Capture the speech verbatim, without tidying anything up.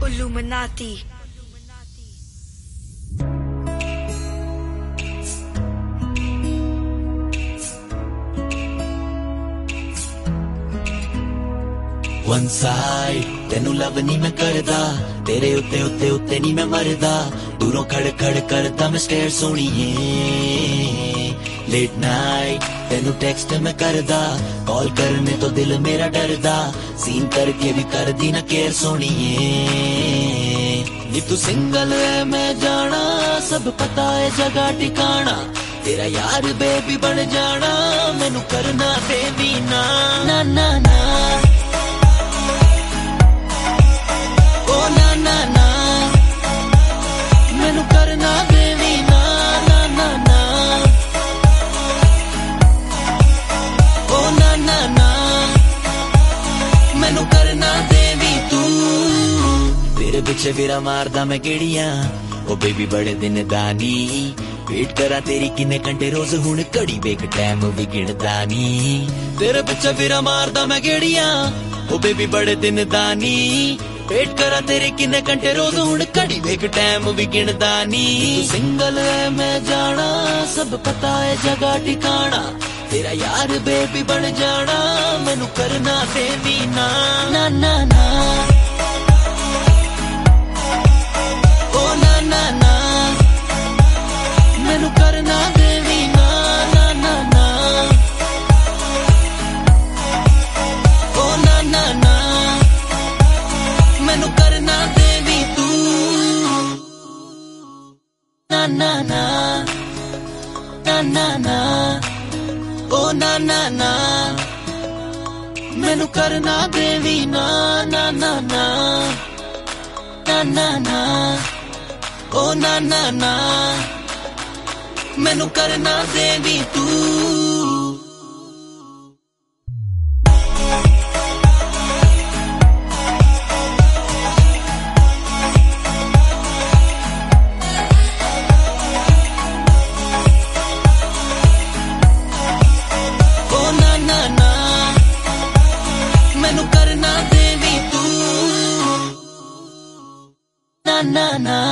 Illuminati. One side, तेनू love नहीं मैं करदा, तेरे उत्ते उत्ते उत्ते नहीं मैं मरदा, दूरों खड़ खड़ करदा मैं स्टेयर सोनिए। लेट नाइट तेनू टेक्स्ट मैं करदा, कॉल करने तो दिल मेरा डरदा, सीन करके भी कर दी ना केयर सोनिए। नी तू सिंगल है मैं जाना, सब पता है जगह ठिकाना, तेरा यार बेबी बन जाना, मैनू करना देवी ना ना ना ना। ओ ना ना ना, मैनू करना देवी ना ना ना ना। ओ ना ना ना, मैनू करना देवी तू। तेरे पिछे फिरा मारदा मैं केड़ियां, ओ बेबी बड़े दिन दानी, वेट करा तेरी किन्ने घंटे रोज हुण घड़ी वेख टाइम भी गिणदा नी। तेरे पिछे फिरा मारदा मैं केड़ियां, ओ बेबी बड़े दिन दानी, वेट करा तेरे किन्ने घंटे रोज हुण घड़ी वेख टाइम भी गिणदा नी। तू सिंगल है मैं जाना, सब पता है जगह ठिकाना, तेरा यार बेबी बन जाना, मैनू करना देवी ना ना ना ना। ओ ना ना ना, मैनू करना देवी ना ना ना ना। ओ ना ना ना, मैनू करना देवी तू ना ना ना ना ना ना। ओ ना ना ना, मैनू करना देवी ना ना ना ना ना ना ना। ओ ना ना ना, मैनू करना देवी तू। Na na na.